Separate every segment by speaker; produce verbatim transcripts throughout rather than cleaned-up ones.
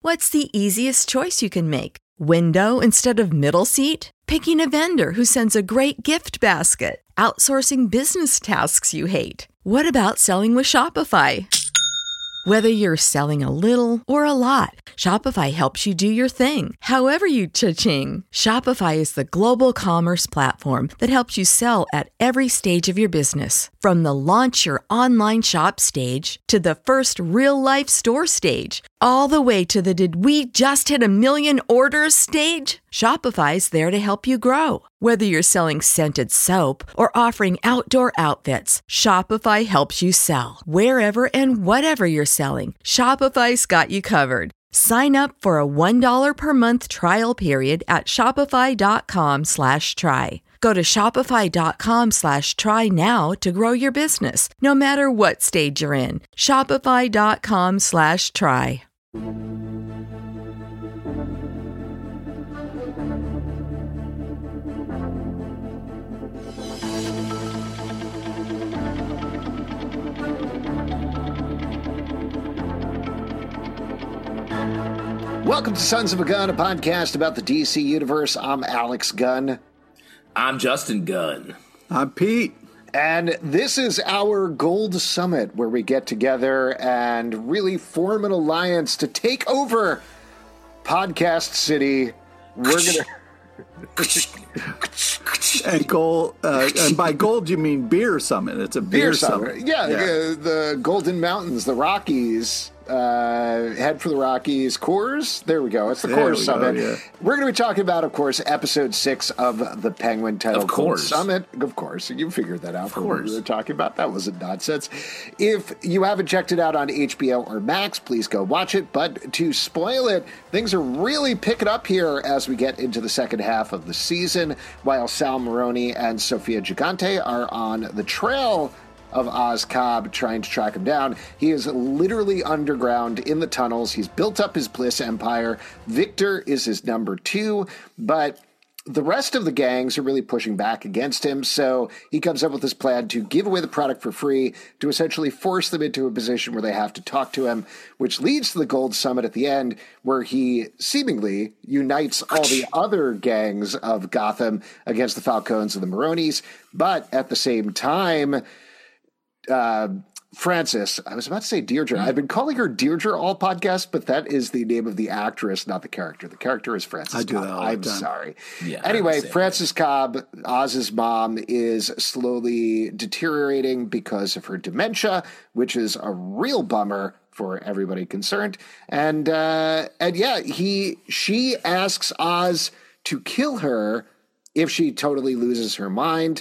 Speaker 1: What's the easiest choice you can make? Window instead of middle seat? Picking a vendor who sends a great gift basket? Outsourcing business tasks you hate? What about selling with Shopify? Whether you're selling a little or a lot, Shopify helps you do your thing, however you cha-ching. Shopify is the global commerce platform that helps you sell at every stage of your business. From the launch your online shop stage to the first real-life store stage, all the way to the did we just hit a million orders stage. Shopify's there to help you grow. Whether you're selling scented soap or offering outdoor outfits, Shopify helps you sell. Wherever and whatever you're selling, Shopify's got you covered. Sign up for a one dollar per month trial period at shopify.com slash try. Go to shopify.com slash try now to grow your business, no matter what stage you're in. Shopify.com slash try.
Speaker 2: Welcome to Sons of a Gun, a podcast about the D C Universe. I'm Alex Gunn.
Speaker 3: I'm Justin Gunn.
Speaker 4: I'm Pete.
Speaker 2: And this is our Gold Summit, where we get together and really form an alliance to take over Podcast City. We're gonna
Speaker 4: and gold, uh, and by gold you mean beer summit. It's a beer,
Speaker 2: beer
Speaker 4: summit.
Speaker 2: summit. Yeah,
Speaker 4: yeah.
Speaker 2: The, the Golden Mountains, the Rockies. Uh, head for the Rockies. Coors? There we go. It's the
Speaker 4: there
Speaker 2: Coors
Speaker 4: we
Speaker 2: Summit.
Speaker 4: Go, yeah.
Speaker 2: We're going to be talking about, of course, episode six of the Penguin title
Speaker 3: Of course.
Speaker 2: Summit. Of course. You figured that out.
Speaker 3: Of
Speaker 2: from
Speaker 3: course.
Speaker 2: what we were talking about. That wasn't nonsense. If you haven't checked it out on H B O or Max, please go watch it. But to spoil it, things are really picking up here as we get into the second half of the season, while Sal Maroni and Sofia Gigante are on the trail of Oz Cobb trying to track him down. He is literally underground in the tunnels. He's built up his Bliss empire. Victor is his number two, but the rest of the gangs are really pushing back against him, so he comes up with this plan to give away the product for free, to essentially force them into a position where they have to talk to him, which leads to the Gold Summit at the end, where he seemingly unites all the other gangs of Gotham against the Falcones and the Maronis, but at the same time, Uh, Frances, I was about to say Deirdre. I've been calling her Deirdre all podcast, but that is the name of the actress, not the character. The character is Frances
Speaker 4: I do
Speaker 2: Cobb.
Speaker 4: that all the
Speaker 2: I'm
Speaker 4: time.
Speaker 2: sorry.
Speaker 3: Yeah,
Speaker 2: anyway,
Speaker 3: same.
Speaker 2: Frances Cobb, Oz's mom, is slowly deteriorating because of her dementia, which is a real bummer for everybody concerned. And uh, and yeah, he she asks Oz to kill her if she totally loses her mind,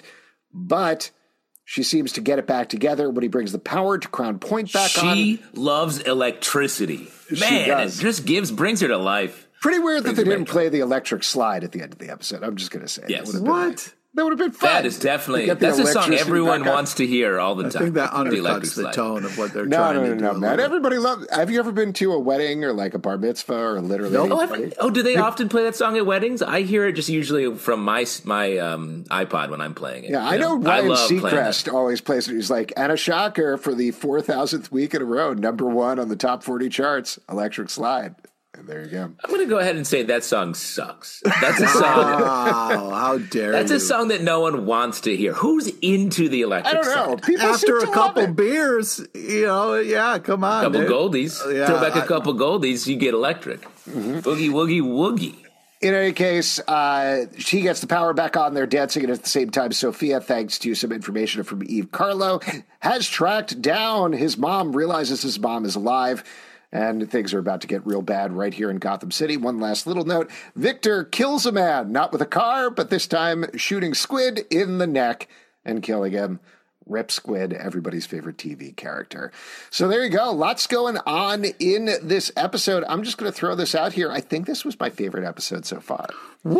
Speaker 2: but she seems to get it back together when he brings the power to Crown Point back
Speaker 3: she
Speaker 2: on.
Speaker 3: She loves electricity.
Speaker 2: She
Speaker 3: Man,
Speaker 2: does.
Speaker 3: it just gives brings her to life.
Speaker 2: Pretty weird that
Speaker 3: Brings
Speaker 2: they
Speaker 3: her
Speaker 2: didn't
Speaker 3: back.
Speaker 2: play the electric slide at the end of the episode. I'm just going to say.
Speaker 3: Yes.
Speaker 2: That would have been
Speaker 4: What?
Speaker 2: nice. That would have been fun.
Speaker 3: That is definitely
Speaker 2: To get the
Speaker 3: that's a song
Speaker 2: electricity
Speaker 3: everyone
Speaker 2: back on.
Speaker 3: wants to hear all the
Speaker 4: I
Speaker 3: time.
Speaker 4: think that
Speaker 3: The electric
Speaker 4: undercuts the
Speaker 3: slide.
Speaker 4: tone of what they're
Speaker 2: No,
Speaker 4: trying
Speaker 2: no,
Speaker 4: to
Speaker 2: no,
Speaker 4: do.
Speaker 2: no,
Speaker 4: a
Speaker 2: man.
Speaker 4: little.
Speaker 2: Everybody loves. Have you ever been to a wedding or like a bar mitzvah or literally?
Speaker 4: Nope.
Speaker 3: Oh,
Speaker 2: anybody?
Speaker 3: I've, oh, do they often play that song at weddings? I hear it just usually from my my um, iPod when I'm playing it.
Speaker 2: Yeah,
Speaker 3: you
Speaker 2: I know Ryan
Speaker 3: love playing
Speaker 2: Seacrest
Speaker 3: that.
Speaker 2: always plays it. He's like, and a shocker for the four thousandth week in a row, number one on the top forty charts, Electric Slide. And there you go.
Speaker 3: I'm going to go ahead and say that song sucks. That's a song.
Speaker 4: Wow, how dare
Speaker 3: That's
Speaker 4: you.
Speaker 3: a song that no one wants to hear. Who's into the electric
Speaker 2: I don't know.
Speaker 3: slide?
Speaker 2: People
Speaker 4: After
Speaker 2: seem
Speaker 4: a
Speaker 2: to love
Speaker 4: couple
Speaker 2: it.
Speaker 4: beers, you know, yeah, come on.
Speaker 3: couple
Speaker 4: dude.
Speaker 3: goldies.
Speaker 4: Yeah,
Speaker 3: Throw back a
Speaker 4: I-
Speaker 3: couple goldies, you get electric.
Speaker 2: Mm-hmm.
Speaker 3: Boogie woogie woogie.
Speaker 2: In any case, uh, she gets the power back on. They're dancing, and at the same time, Sophia, thanks to some information from Eve Carlo, has tracked down his mom, realizes his mom is alive, and things are about to get real bad right here in Gotham City. One last little note. Victor kills a man, not with a car, but this time shooting Squid in the neck and killing him. Rip Squid, everybody's favorite T V character. So there you go. Lots going on in this episode. I'm just going to throw this out here. I think this was my favorite episode so far.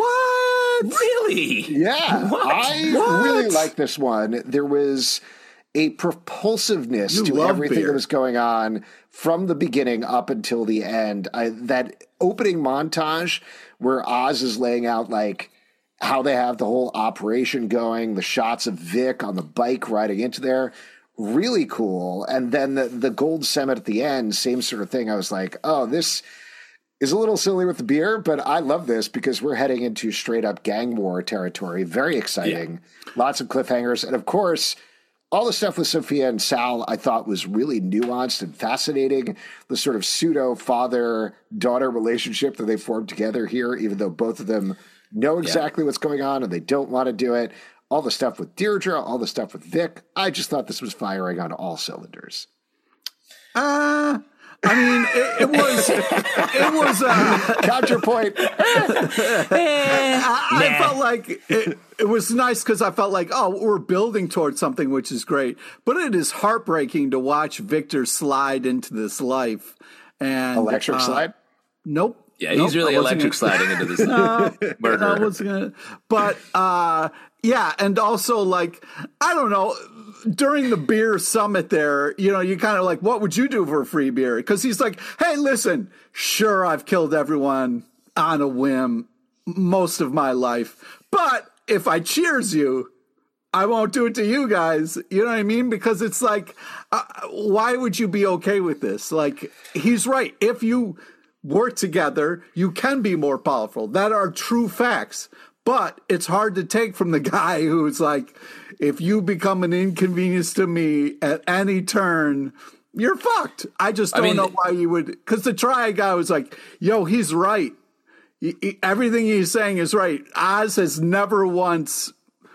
Speaker 4: What?
Speaker 3: Really?
Speaker 2: Yeah.
Speaker 3: What?
Speaker 2: I
Speaker 4: What?
Speaker 2: really like this one. There was a propulsiveness
Speaker 4: You
Speaker 2: to
Speaker 4: love
Speaker 2: everything
Speaker 4: beer.
Speaker 2: that was going on from the beginning up until the end. I, that opening montage where Oz is laying out like how they have the whole operation going, the shots of Vic on the bike riding into there, really cool. And then the, the gold summit at the end, same sort of thing. I was like, oh, this is a little silly with the beer, but I love this because we're heading into straight up gang war territory. Very exciting. Yeah. Lots of cliffhangers. And of course, all the stuff with Sophia and Sal I thought was really nuanced and fascinating. The sort of pseudo father-daughter relationship that they formed together here, even though both of them know exactly yeah. what's going on and they don't want to do it. All the stuff with Deirdre, all the stuff with Vic. I just thought this was firing on all cylinders.
Speaker 4: Uh... I mean, it, it was, it was, uh,
Speaker 2: counterpoint.
Speaker 4: I, I felt like it, it was nice because I felt like, oh, we're building towards something, which is great. But it is heartbreaking to watch Victor slide into this life. And
Speaker 2: electric
Speaker 4: uh, slide? Nope.
Speaker 3: Yeah,
Speaker 4: nope,
Speaker 3: he's really electric gonna, sliding into this
Speaker 4: no,
Speaker 3: murder.
Speaker 4: I wasn't gonna, but, uh, yeah, and also, like, I don't know, during the beer summit there, you know, you kind of like, what would you do for a free beer? Because he's like, hey, listen, sure, I've killed everyone on a whim most of my life, but if I cheers you, I won't do it to you guys. You know what I mean? Because it's like, uh, why would you be okay with this? Like, he's right. If you work together, you can be more powerful. That are true facts. But it's hard to take from the guy who's like, if you become an inconvenience to me at any turn, you're fucked. I just don't I mean, know why you would. Because the Triad guy was like, yo, he's right. He, he, everything he's saying is right. Oz has never once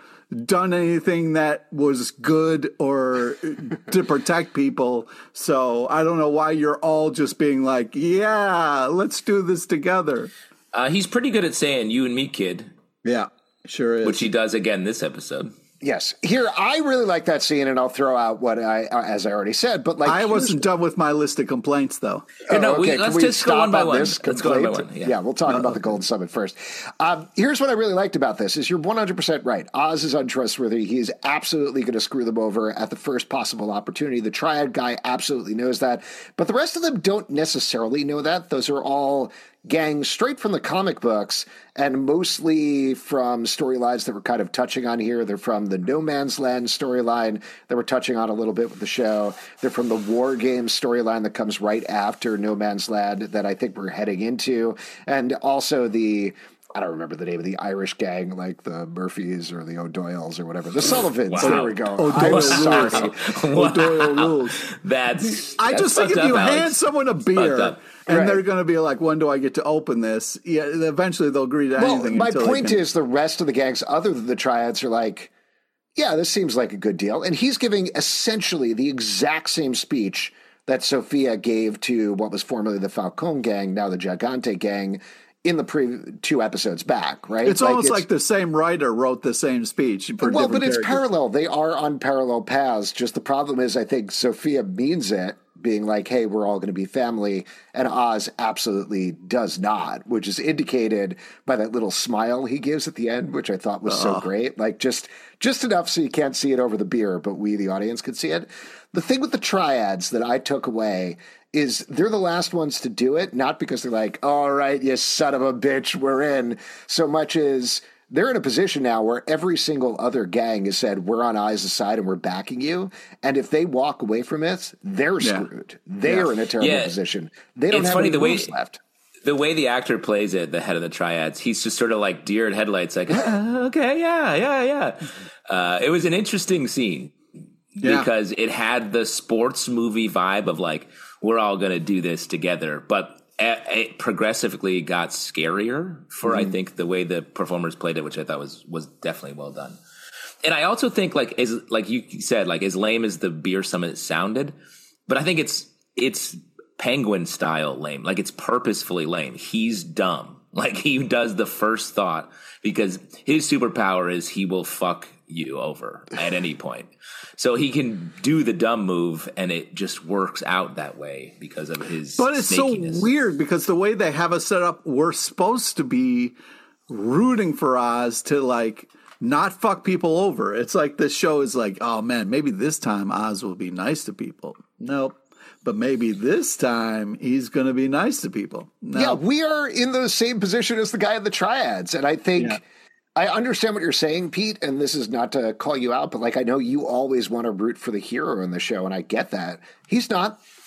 Speaker 4: done anything that was good or to protect people. So I don't know why you're all just being like, yeah, let's do this together.
Speaker 3: Uh, he's pretty good at saying you and me, kid.
Speaker 4: Yeah, sure is.
Speaker 3: Which he does again this episode.
Speaker 2: Yes. Here, I really like that scene, and I'll throw out what I, as I already said, but like.
Speaker 4: I wasn't done with my list of complaints, though.
Speaker 2: Oh,
Speaker 3: no,
Speaker 2: okay.
Speaker 3: we, let's
Speaker 2: Can we
Speaker 3: just go one by one.
Speaker 2: Let's
Speaker 3: complaint? go one by one.
Speaker 2: Yeah,
Speaker 3: yeah
Speaker 2: we'll talk Uh-oh. about the Golden Summit first. Um, here's what I really liked about this is you're one hundred percent right. Oz is untrustworthy. He is absolutely going to screw them over at the first possible opportunity. The Triad guy absolutely knows that, but the rest of them don't necessarily know that. Those are all gangs straight from the comic books and mostly from storylines that we're kind of touching on here. They're from the No Man's Land storyline that we're touching on a little bit with the show. They're from the War Games storyline that comes right after No Man's Land that I think we're heading into. And also the, I don't remember the name of the Irish gang, like the Murphys or the O'Doyles or whatever. The Sullivans. Wow. There we go.
Speaker 4: O'Doyle
Speaker 2: I'm sorry.
Speaker 3: Wow.
Speaker 4: O'Doyle rules.
Speaker 3: That's,
Speaker 4: I
Speaker 3: that's
Speaker 4: just think if you
Speaker 3: up,
Speaker 4: hand
Speaker 3: Alex.
Speaker 4: someone a beer and
Speaker 2: right.
Speaker 4: they're going to be like, when do I get to open this? Yeah, eventually they'll agree to
Speaker 2: well,
Speaker 4: anything.
Speaker 2: My point
Speaker 4: can...
Speaker 2: is the rest of the gangs, other than the Triads, are like, yeah, this seems like a good deal. And he's giving essentially the exact same speech that Sophia gave to what was formerly the Falcone gang, now the Gigante gang, in the pre two episodes back, right?
Speaker 4: It's like almost it's, like the same writer wrote the same speech. For
Speaker 2: well, but it's
Speaker 4: characters.
Speaker 2: parallel. They are on parallel paths. Just the problem is, I think Sophia means it, being like, hey, we're all going to be family. And Oz absolutely does not, which is indicated by that little smile he gives at the end, which I thought was oh. so great. Like just, just enough so you can't see it over the beer, but we, the audience, could see it. The thing with the Triads that I took away is they're the last ones to do it, not because they're like, all right, you son of a bitch, we're in, so much as they're in a position now where every single other gang has said, we're on Iz's side and we're backing you. And if they walk away from it, they're yeah. screwed. They yeah. are in a terrible
Speaker 3: yeah.
Speaker 2: position. They don't
Speaker 3: it's
Speaker 2: have
Speaker 3: funny,
Speaker 2: any
Speaker 3: the way,
Speaker 2: moves left.
Speaker 3: The way the actor plays it, the head of the Triads, he's just sort of like deer in headlights, like, ah, okay, yeah, yeah, yeah. Uh, it was an interesting scene yeah. because it had the sports movie vibe of like, we're all going to do this together. But it progressively got scarier for, mm-hmm. I think, the way the performers played it, which I thought was was definitely well done. And I also think, like as like you said, like as lame as the beer summit sounded, but I think it's it's Penguin style lame. Like it's purposefully lame. He's dumb. Like he does the first thought because his superpower is he will fuck you over at any point. So he can do the dumb move and it just works out that way because of his
Speaker 4: But it's
Speaker 3: snakiness.
Speaker 4: So weird because the way they have us set up, we're supposed to be rooting for Oz to like not fuck people over. It's like this show is like, oh man, maybe this time Oz will be nice to people. Nope. But maybe this time he's going to be nice to people. Nope.
Speaker 2: Yeah, we are in the same position as the guy in the Triads. And I think yeah. I understand what you're saying, Pete, and this is not to call you out, but like I know you always want to root for the hero in the show, and I get that. He's not.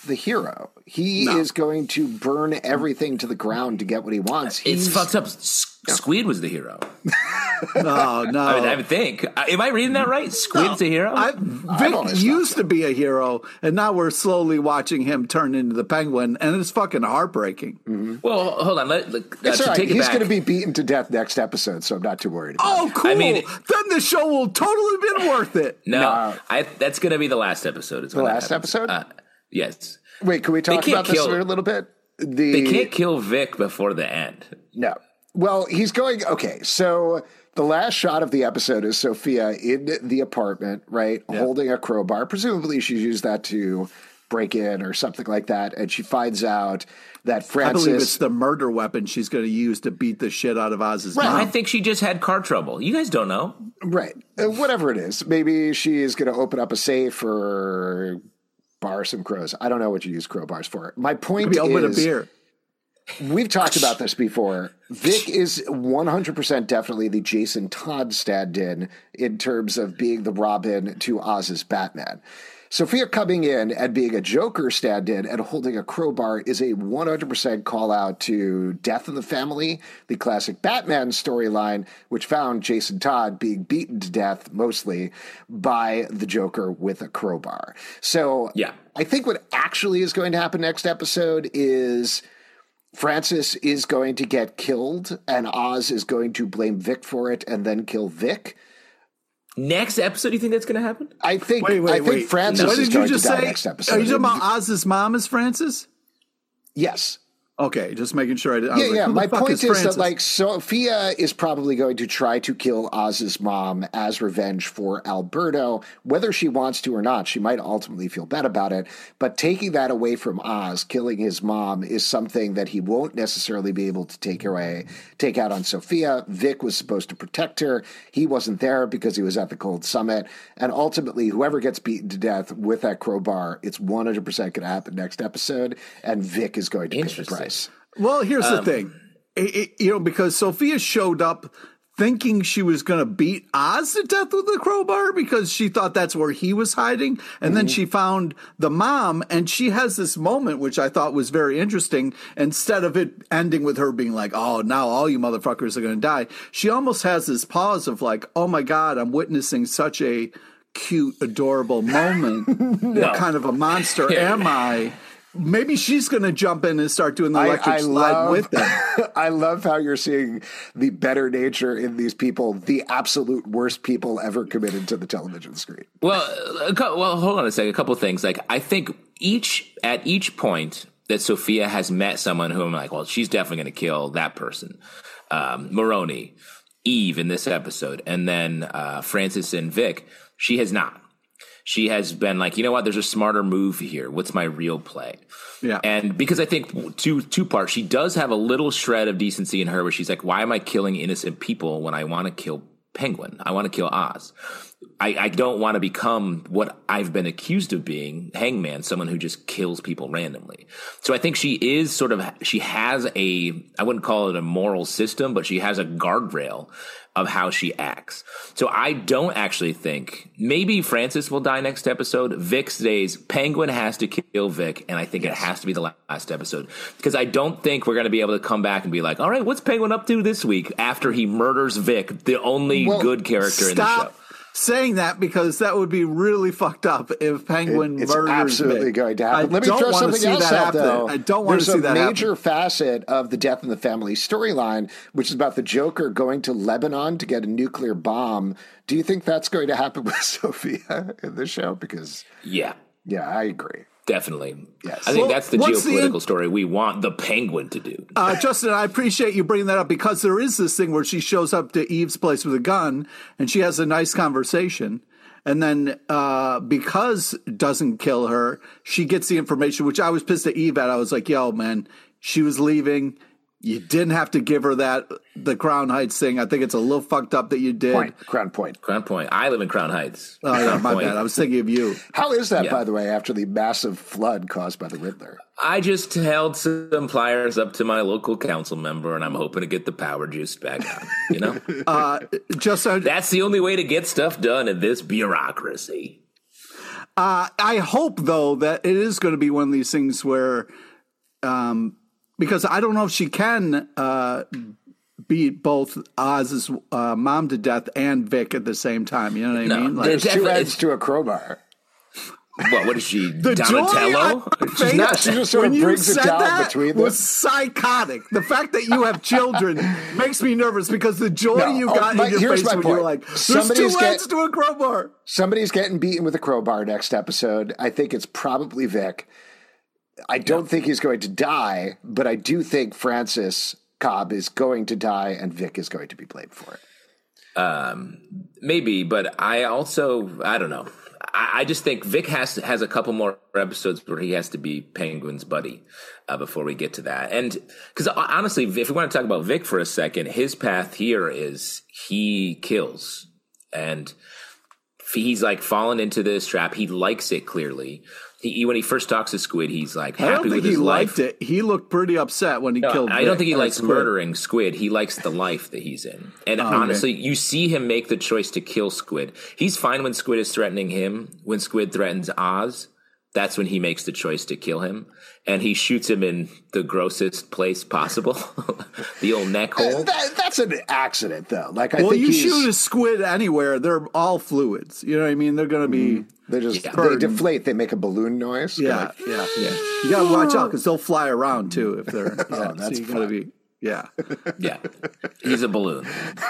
Speaker 2: the hero. He
Speaker 4: No.
Speaker 2: is going to burn everything to the ground to get what he wants.
Speaker 3: It's
Speaker 2: He's,
Speaker 3: fucked up. S- Squid was the hero.
Speaker 4: No, no.
Speaker 3: I, mean, I think. Am I reading that right? Squid's
Speaker 4: No.
Speaker 3: a hero?
Speaker 4: I,
Speaker 2: I've
Speaker 4: Vic
Speaker 2: always
Speaker 4: used
Speaker 2: thought so.
Speaker 4: to be a hero, and now we're slowly watching him turn into the Penguin, and it's fucking heartbreaking.
Speaker 2: Mm-hmm.
Speaker 3: well, hold on. Let, let, uh,
Speaker 2: It's
Speaker 3: to
Speaker 2: all right.
Speaker 3: take it
Speaker 2: He's
Speaker 3: back.
Speaker 2: going to be beaten to death next episode, so I'm not too worried about
Speaker 4: Oh,
Speaker 2: it.
Speaker 4: cool.
Speaker 3: I mean-
Speaker 4: then the show will totally been worth it.
Speaker 3: No,
Speaker 2: No.
Speaker 3: I, that's going to be the last episode. Is
Speaker 2: The
Speaker 3: when that
Speaker 2: last
Speaker 3: happens.
Speaker 2: episode?
Speaker 3: Uh, yes.
Speaker 2: Wait, can we talk
Speaker 3: can't
Speaker 2: about this
Speaker 3: kill-
Speaker 2: a little bit? The,
Speaker 3: They can't kill Vic before the end.
Speaker 2: No. Well, he's going, okay, so the last shot of the episode is Sophia in the apartment, right,
Speaker 4: Yeah.
Speaker 2: holding a crowbar. Presumably she's used that to break in or something like that, and she finds out that Francis...
Speaker 4: I believe it's the murder weapon she's going to use to beat the shit out of Oz's
Speaker 2: Right.
Speaker 4: mom.
Speaker 3: I think she just had car trouble. You guys don't know.
Speaker 2: Right. Uh, whatever it is. Maybe she is going to open up a safe or bar some crows. I don't know what you use crowbars for. My point
Speaker 4: Maybe open a
Speaker 2: is...
Speaker 4: beer.
Speaker 2: We've talked about this before. Vic is one hundred percent definitely the Jason Todd stand-in in terms of being the Robin to Oz's Batman. Sophia coming in and being a Joker stand-in and holding a crowbar is a one hundred percent call-out to Death in the Family, the classic Batman storyline, which found Jason Todd being beaten to death mostly by the Joker with a crowbar. So
Speaker 3: Yeah.
Speaker 2: I think what actually is going to happen next episode is... Francis is going to get killed, and Oz is going to blame Vic for it and then kill Vic.
Speaker 3: Next episode, you think that's going to happen?
Speaker 2: I think
Speaker 4: Wait, wait,
Speaker 2: I think
Speaker 4: wait.
Speaker 2: Francis
Speaker 4: What
Speaker 2: is
Speaker 4: did you
Speaker 2: going
Speaker 4: just
Speaker 2: to die
Speaker 4: say?
Speaker 2: next episode.
Speaker 4: Are you talking
Speaker 2: And-
Speaker 4: about Oz's mom is Francis?
Speaker 2: Yes.
Speaker 4: Okay, just making sure I did. I
Speaker 2: Yeah,
Speaker 4: was like,
Speaker 2: yeah.
Speaker 4: who the
Speaker 2: My
Speaker 4: fuck
Speaker 2: point
Speaker 4: is,
Speaker 2: is,
Speaker 4: Francis?
Speaker 2: that like Sophia is probably going to try to kill Oz's mom as revenge for Alberto, whether she wants to or not. She might ultimately feel bad about it, but taking that away from Oz, killing his mom, is something that he won't necessarily be able to take away, take out on Sophia. Vic was supposed to protect her. He wasn't there because he was at the Cold Summit, and ultimately, whoever gets beaten to death with that crowbar, it's one hundred percent going to happen next episode, and Vic is going to pay the
Speaker 3: Interesting.
Speaker 2: price.
Speaker 4: Well, here's
Speaker 2: Um,
Speaker 4: the thing. It- it- you know, because Sophia showed up thinking she was going to beat Oz to death with a crowbar because she thought that's where he was hiding. And
Speaker 2: Mm-hmm.
Speaker 4: then she found the mom, and she has this moment, which I thought was very interesting. Instead of it ending with her being like, oh, now all you motherfuckers are going to die, she almost has this pause of like, oh my God, I'm witnessing such a cute, adorable moment. What kind of a monster am I? Maybe she's going to jump in and start doing the electric slide with them.
Speaker 2: I love how you're seeing the better nature in these people, the absolute worst people ever committed to the television screen.
Speaker 3: Well, a cou- well, hold on a second. A couple of things. Like, I think each at each point that Sophia has met someone who I'm like, well, she's definitely going to kill that person. Um, Maroni, Eve in this episode, and then uh, Francis and Vic. She has not. She has been like, you know what? There's a smarter move here. What's my real play?
Speaker 4: Yeah.
Speaker 3: And because I think two two parts, she does have a little shred of decency in her where she's like, why am I killing innocent people when I want to kill Penguin? I want to kill Oz. I, I don't want to become what I've been accused of being, Hangman, someone who just kills people randomly. So I think she is sort of, she has a, I wouldn't call it a moral system, but she has a guardrail of how she acts. So I don't actually think, maybe Francis will die next episode. Vic stays. Penguin has to kill Vic, and I think it has to be the last episode. Because I don't think we're going to be able to come back and be like, all right, what's Penguin up to this week after he murders Vic, the only
Speaker 2: Well,
Speaker 3: good character in the show?
Speaker 4: Stop saying that, because that would be really fucked up if Penguin
Speaker 2: It- it's
Speaker 4: murders
Speaker 2: absolutely
Speaker 4: Vic.
Speaker 2: going to happen.
Speaker 4: I
Speaker 2: Let me
Speaker 4: don't
Speaker 2: throw
Speaker 4: wanna
Speaker 2: something
Speaker 4: see
Speaker 2: else
Speaker 4: that
Speaker 2: out,
Speaker 4: happen.
Speaker 2: though.
Speaker 4: I don't want to
Speaker 2: There's
Speaker 4: see
Speaker 2: a
Speaker 4: that
Speaker 2: major
Speaker 4: happen.
Speaker 2: facet of the Death in the Family storyline, which is about the Joker going to Lebanon to get a nuclear bomb. Do you think that's going to happen with Sophia in the show? Because,
Speaker 3: Yeah,
Speaker 2: yeah, I agree.
Speaker 3: definitely.
Speaker 2: Yes.
Speaker 3: I think
Speaker 4: Well,
Speaker 3: that's the
Speaker 4: what's the
Speaker 3: geopolitical
Speaker 4: in-
Speaker 3: story we want the Penguin to do.
Speaker 4: Uh, Justin, I appreciate you bringing that up, because there is this thing where she shows up to Eve's place with a gun and she has a nice conversation. And then uh, because it doesn't kill her, she gets the information, which I was pissed at Eve at. I was like, yo, man, she was leaving. You didn't have to give her that, the Crown Heights thing. I think it's a little fucked up that you did.
Speaker 2: Point. Crown Point.
Speaker 3: Crown Point. I live in Crown Heights.
Speaker 4: Oh, yeah,
Speaker 3: Crown
Speaker 4: my
Speaker 3: Point.
Speaker 4: bad. I was thinking of you.
Speaker 2: How is that,
Speaker 3: Yeah.
Speaker 2: by the way, after the massive flood caused by the Riddler?
Speaker 3: I just held some pliers up to my local council member, and I'm hoping to get the power juice back on. You know,
Speaker 4: Uh, just uh,
Speaker 3: that's the only way to get stuff done in this bureaucracy.
Speaker 4: Uh, I hope, though, that it is going to be one of these things where, um, because I don't know if she can uh, beat both Oz's uh, mom to death and Vic at the same time. You know what I
Speaker 3: no,
Speaker 4: mean? Like,
Speaker 2: There's two ends to a crowbar.
Speaker 3: What? What is she?
Speaker 4: the
Speaker 3: Donatello?
Speaker 4: She's
Speaker 2: not. She just sort of brings it down between them.
Speaker 4: Was psychotic. The fact that you have children makes me nervous because the joy
Speaker 2: No,
Speaker 4: you
Speaker 2: oh,
Speaker 4: got
Speaker 2: my-
Speaker 4: in your
Speaker 2: here's
Speaker 4: face
Speaker 2: my
Speaker 4: when
Speaker 2: point.
Speaker 4: you're like, "There's
Speaker 2: Somebody's
Speaker 4: two
Speaker 2: get-
Speaker 4: ends to a crowbar."
Speaker 2: Somebody's getting beaten with a crowbar next episode. I think it's probably Vic. I don't yeah. think he's going to die, but I do think Francis Cobb is going to die and Vic is going to be blamed for it.
Speaker 3: Um, maybe, but I also, I don't know. I, I just think Vic has has a couple more episodes where he has to be Penguin's buddy uh, before we get to that. And because honestly, if we want to talk about Vic for a second, his path here is he kills. And he's like fallen into this trap. He likes it clearly. He, when he first talks to Squid, he's like happy
Speaker 4: I don't think
Speaker 3: with
Speaker 4: he
Speaker 3: his
Speaker 4: liked
Speaker 3: life.
Speaker 4: it. He looked pretty upset when he
Speaker 3: no,
Speaker 4: killed.
Speaker 3: I
Speaker 4: Vic.
Speaker 3: don't think he likes
Speaker 4: Squid.
Speaker 3: murdering Squid. He likes the life that he's in. And
Speaker 4: oh,
Speaker 3: honestly,
Speaker 4: okay.
Speaker 3: you see him make the choice to kill Squid. He's fine when Squid is threatening him. When Squid threatens Oz, that's when he makes the choice to kill him. And he shoots him in the grossest place possible, the old neck hole.
Speaker 2: That, that's an accident, though. Like, I
Speaker 4: well,
Speaker 2: think
Speaker 4: you
Speaker 2: he's,
Speaker 4: shoot a squid anywhere; they're all fluids. You know what I mean? They're going to be.
Speaker 2: They just
Speaker 3: Yeah.
Speaker 2: they deflate. They make a balloon noise.
Speaker 4: Yeah,
Speaker 2: Like,
Speaker 4: yeah, yeah. You got to watch out because they'll fly around too if they're. Yeah,
Speaker 2: Oh, that's
Speaker 4: so you got to be. Yeah.
Speaker 3: Yeah, he's a balloon.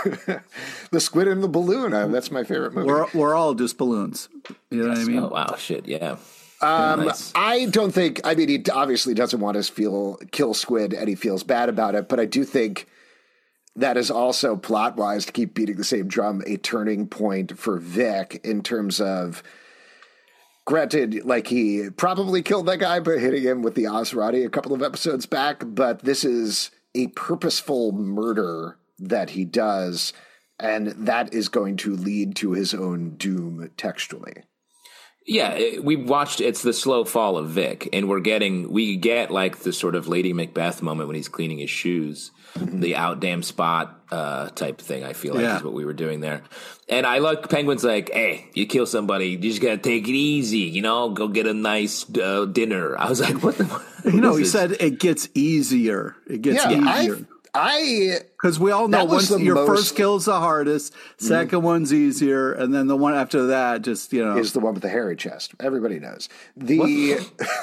Speaker 2: The Squid and the Balloon. Uh, that's my favorite movie.
Speaker 4: We're we're all just balloons. You know what I mean?
Speaker 3: Oh wow, shit, yeah.
Speaker 2: Um,
Speaker 3: Nice.
Speaker 2: I don't think. I mean, he obviously doesn't want us feel kill Squid, and he feels bad about it. But I do think that is also plot wise to keep beating the same drum a turning point for Vic in terms of. Granted, like he probably killed that guy by hitting him with the Ozrati a couple of episodes back, but this is a purposeful murder that he does, and that is going to lead to his own doom textually.
Speaker 3: Yeah, it, we watched It's the Slow Fall of Vic, and we're getting, we get like the sort of Lady Macbeth moment when he's cleaning his shoes, mm-hmm. the out damn spot uh, type thing, I feel like yeah. is what we were doing there. And I like Penguin's like, hey, you kill somebody, you just gotta take it easy, you know, go get a nice uh, dinner. I was like, what the what
Speaker 4: You know, he
Speaker 3: this?
Speaker 4: said it gets easier. It gets
Speaker 2: yeah,
Speaker 4: easier.
Speaker 2: I
Speaker 4: Because we all know once your
Speaker 2: most,
Speaker 4: first kill is the hardest, second mm. one's easier, and then the one after that just, you know.
Speaker 2: Is the one with the hairy chest. Everybody knows. The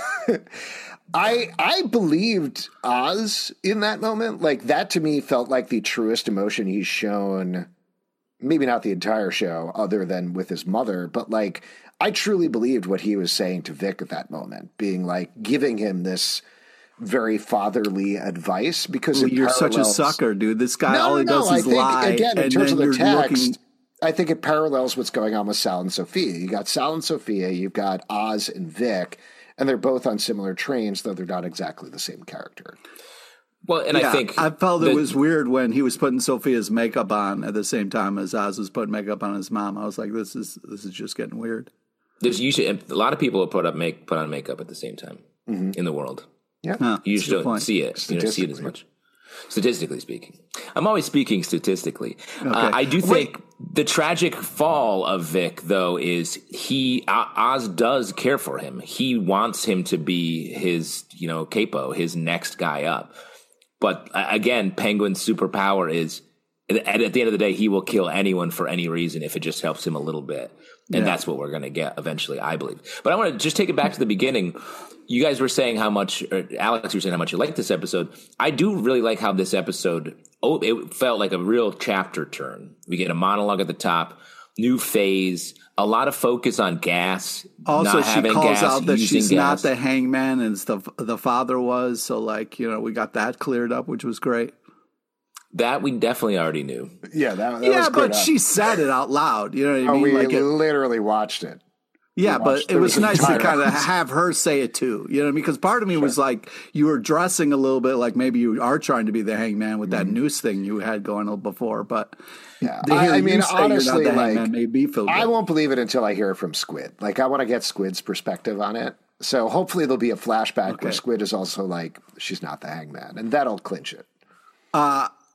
Speaker 2: I I believed Oz in that moment. Like, that to me felt like the truest emotion he's shown, maybe not the entire show, other than with his mother, but like, I truly believed what he was saying to Vic at that moment, being like, giving him this very fatherly advice because
Speaker 4: well, you're
Speaker 2: parallels,
Speaker 4: such a sucker, dude. This guy,
Speaker 2: no,
Speaker 4: all he
Speaker 2: no,
Speaker 4: does
Speaker 2: I
Speaker 4: is
Speaker 2: think,
Speaker 4: lie.
Speaker 2: Again, in
Speaker 4: and
Speaker 2: terms of the text,
Speaker 4: looking...
Speaker 2: I think it parallels what's going on with Sal and Sophia. You got Sal and Sophia, you've got Oz and Vic, and they're both on similar trains, though they're not exactly the same character.
Speaker 3: Well, and
Speaker 4: yeah,
Speaker 3: I think
Speaker 4: I felt
Speaker 3: the,
Speaker 4: it was weird when he was putting Sophia's makeup on at the same time as Oz was putting makeup on his mom. I was like, this is this is just getting weird.
Speaker 3: There's usually a lot of people will put up make put on makeup at the same time mm-hmm. in the world.
Speaker 2: Yeah,
Speaker 4: huh,
Speaker 3: you usually don't see it. You don't see it as much. Statistically speaking, I'm always speaking statistically. Okay. Uh, I do think Wait. the tragic fall of Vic, though, is he Oz does care for him. He wants him to be his, you know, capo, his next guy up. But uh, again, Penguin's superpower is at, at the end of the day, he will kill anyone for any reason if it just helps him a little bit. And yeah. that's what we're going to get eventually, I believe. But I want to just take it back to the beginning. You guys were saying how much, or Alex, you were saying how much you liked this episode. I do really like how this episode, oh, it felt like a real chapter turn. We get a monologue at the top, new phase, a lot of focus on gas.
Speaker 4: Also,
Speaker 3: not
Speaker 4: she
Speaker 3: having
Speaker 4: calls
Speaker 3: gas,
Speaker 4: out that she's
Speaker 3: gas.
Speaker 4: not the hangman, and the the father was. So, like, you know, we got that cleared up, which was great.
Speaker 3: That we definitely already knew.
Speaker 2: Yeah, that, that
Speaker 4: yeah,
Speaker 2: was
Speaker 4: but
Speaker 2: up.
Speaker 4: she said it out loud. You know what I
Speaker 2: oh,
Speaker 4: mean?
Speaker 2: we
Speaker 4: like it,
Speaker 2: literally watched it.
Speaker 4: Yeah, but it was nice to kind of
Speaker 2: episode.
Speaker 4: have her say it too. You know what I mean? Because part of me sure. was like, you were dressing a little bit like maybe you are trying to be the hangman with that mm-hmm. noose thing you had going before. But
Speaker 2: yeah, I, I mean, honestly, like,
Speaker 4: made me feel
Speaker 2: I won't believe it until I hear it from Squid. Like, I want to get Squid's perspective on it. So hopefully there'll be a flashback okay. where Squid is also like, she's not the hangman, and that'll clinch it.
Speaker 4: Uh,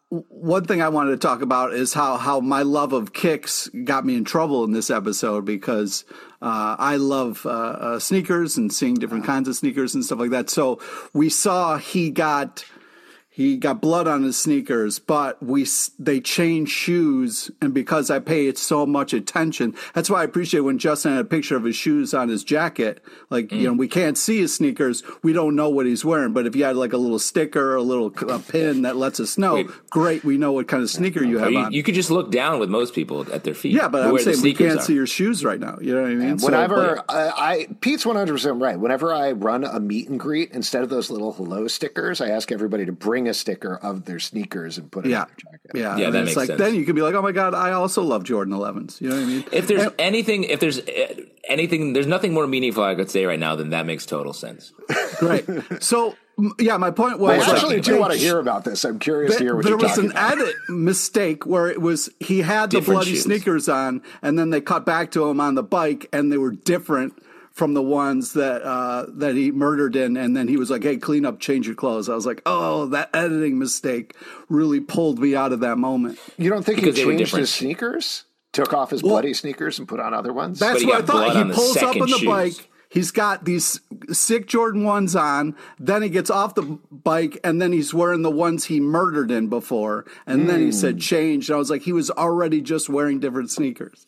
Speaker 4: one thing I wanted to talk about is how, how my love of kicks got me in trouble in this episode because uh, I love uh, uh, sneakers and seeing different kinds of sneakers and stuff like that. So we saw he got he got blood on his sneakers, but we they changed shoes, and because I pay it so much attention, that's why I appreciate when Justin had a picture of his shoes on his jacket. Like, mm. you know, we can't see his sneakers, we don't know what he's wearing, but if you had like a little sticker or a little a pin that lets us know, Wait. great, we know what kind of sneaker you have
Speaker 3: you,
Speaker 4: on.
Speaker 3: You could just look down with most people at their feet.
Speaker 4: Yeah, but I'm saying we can't
Speaker 3: are.
Speaker 4: see your shoes right now. You know what I mean?
Speaker 2: And whenever so, uh, I, Pete's one hundred percent right. Whenever I run a meet and greet, instead of those little hello stickers, I ask everybody to bring a sticker of their sneakers and put it
Speaker 4: yeah.
Speaker 2: in their jacket.
Speaker 4: Yeah,
Speaker 3: yeah, that
Speaker 4: it's
Speaker 3: makes
Speaker 4: like,
Speaker 3: sense.
Speaker 4: Then you can be like, oh my God, I also love Jordan elevens. You know what I mean?
Speaker 3: If there's
Speaker 4: and,
Speaker 3: anything, if there's anything, there's nothing more meaningful I could say right now than that makes total sense.
Speaker 4: Right. So, yeah, my point was.
Speaker 2: I actually
Speaker 4: like,
Speaker 2: do want to hear about this. I'm curious
Speaker 4: there,
Speaker 2: to hear what
Speaker 4: there
Speaker 2: you're talking about.
Speaker 4: There was an edit mistake where it was he had the
Speaker 3: Different
Speaker 4: bloody
Speaker 3: shoes.
Speaker 4: sneakers on, and then they cut back to him on the bike, and they were different from the ones that uh, that he murdered in, and then he was like, hey, clean up, change your clothes. I was like, oh, that editing mistake really pulled me out of that moment.
Speaker 2: You don't think
Speaker 3: Because
Speaker 2: he
Speaker 3: they were
Speaker 2: changed
Speaker 3: different.
Speaker 2: his sneakers? Took off his
Speaker 4: Well,
Speaker 2: bloody sneakers and put on other ones?
Speaker 4: That's
Speaker 3: But he
Speaker 4: what I
Speaker 3: got
Speaker 4: thought.
Speaker 3: blood
Speaker 4: He
Speaker 3: on the
Speaker 4: pulls up
Speaker 3: second
Speaker 4: on the
Speaker 3: shoes.
Speaker 4: bike. He's got these sick Jordan ones on. Then he gets off the bike, and then he's wearing the ones he murdered in before. And mm. then he said change. And I was like, he was already just wearing different sneakers.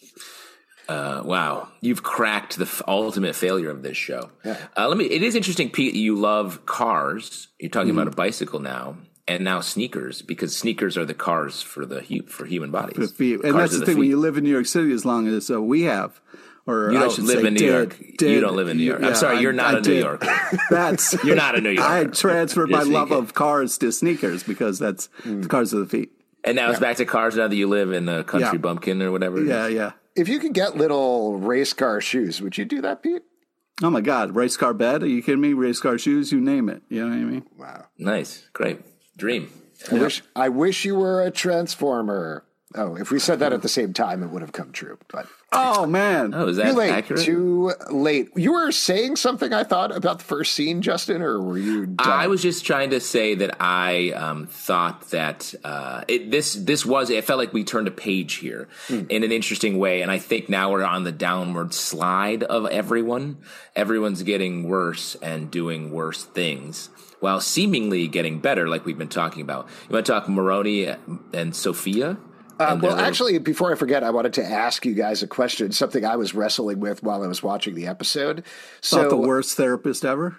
Speaker 3: Uh, wow, you've cracked the f- ultimate failure of this show.
Speaker 2: Yeah.
Speaker 3: Uh, let me. It is interesting, Pete. You love cars. You're talking
Speaker 4: Mm-hmm.
Speaker 3: about a bicycle now, and now sneakers, because sneakers are the cars for the hu- for human bodies.
Speaker 4: For feet. And
Speaker 3: Cars
Speaker 4: that's
Speaker 3: are
Speaker 4: the thing.
Speaker 3: feet.
Speaker 4: When you live in New York City as long as uh, we have, or
Speaker 3: You
Speaker 4: I
Speaker 3: don't
Speaker 4: should
Speaker 3: live
Speaker 4: say
Speaker 3: in New
Speaker 4: did,
Speaker 3: York.
Speaker 4: Did,
Speaker 3: You don't live in New York. I'm
Speaker 4: yeah,
Speaker 3: sorry, you're
Speaker 4: I-
Speaker 3: not
Speaker 4: I
Speaker 3: a New
Speaker 4: did.
Speaker 3: Yorker.
Speaker 4: That's
Speaker 3: You're not a New Yorker.
Speaker 4: I transferred my
Speaker 3: You're
Speaker 4: love
Speaker 3: sneaking.
Speaker 4: of cars to sneakers because that's
Speaker 2: Mm.
Speaker 4: the cars of the feet.
Speaker 3: And now it's back to cars now that you live in the country
Speaker 4: Yeah.
Speaker 3: bumpkin or whatever. it
Speaker 4: Yeah,
Speaker 3: is.
Speaker 4: yeah.
Speaker 2: If you could get little race car shoes, would you do that, Pete?
Speaker 4: Oh my God, race car bed? Are you kidding me? Race car shoes? You name it. You know what I mean?
Speaker 2: Wow.
Speaker 3: Nice, great, dream.
Speaker 2: I wish I wish you were a transformer. Oh, if we said that at the same time, it would have come true. But
Speaker 4: Oh man.
Speaker 3: Oh, is
Speaker 2: too
Speaker 3: that
Speaker 2: late.
Speaker 3: accurate?
Speaker 2: Too late. You were saying something, I thought, about the first scene, Justin, or were you done?
Speaker 3: I was just trying to say that I um, thought that uh, it, this this was it felt like we turned a page here mm. in an interesting way, and I think now we're on the downward slide of everyone. Everyone's getting worse and doing worse things, while seemingly getting better, like we've been talking about. You want to talk Maroney and Sophia?
Speaker 2: Uh,
Speaker 3: and
Speaker 2: well,
Speaker 3: little...
Speaker 2: actually, before I forget, I wanted to ask you guys a question, something I was wrestling with while I was watching the episode. So,
Speaker 4: Thought the worst therapist ever?